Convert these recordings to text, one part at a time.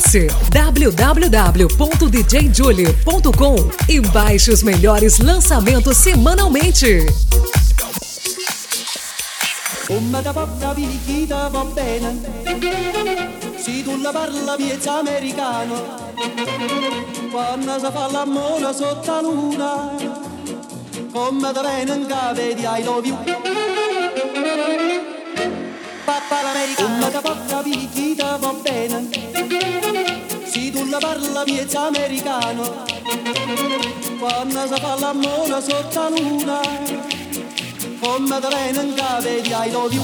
Acesse www.djjulio.com e baixe os melhores lançamentos semanalmente. Come da porta picchita va bene, se tu la parla miezza americano, quando si fa l'amore sotto la luna, come da bene in cave di I love you. Papà l'americano. Come da porta picchita va bene, se tu la parla miezza americano, quando si fa l'amore sotto la luna, come da bene in cave di I love you.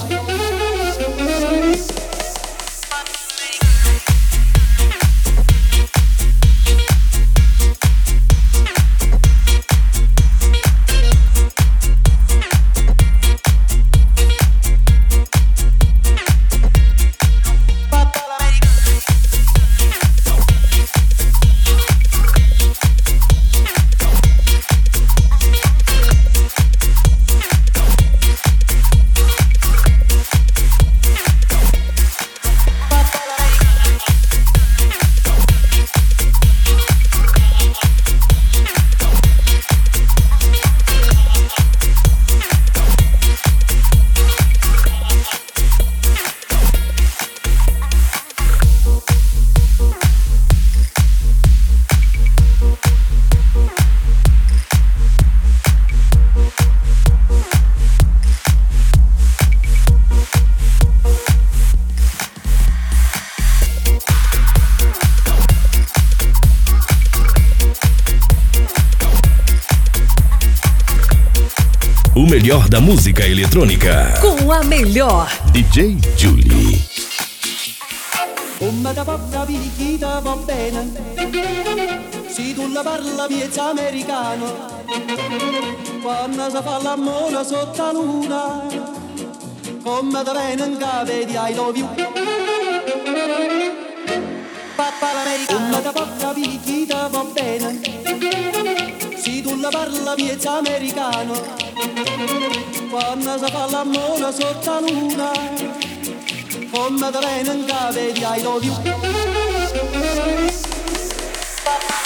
O melhor da música eletrônica. Com a melhor DJ Julie. Come da porta picchita va bene, se tu la parla miezza americano, quando si fa l'amore sotto la luna, come da bene in cave di I love you. Papà l'americano. Come da porta picchita va bene, se tu la parla miezza americano, quando si fa l'amore sotto la luna, come da bene in cave di I love you.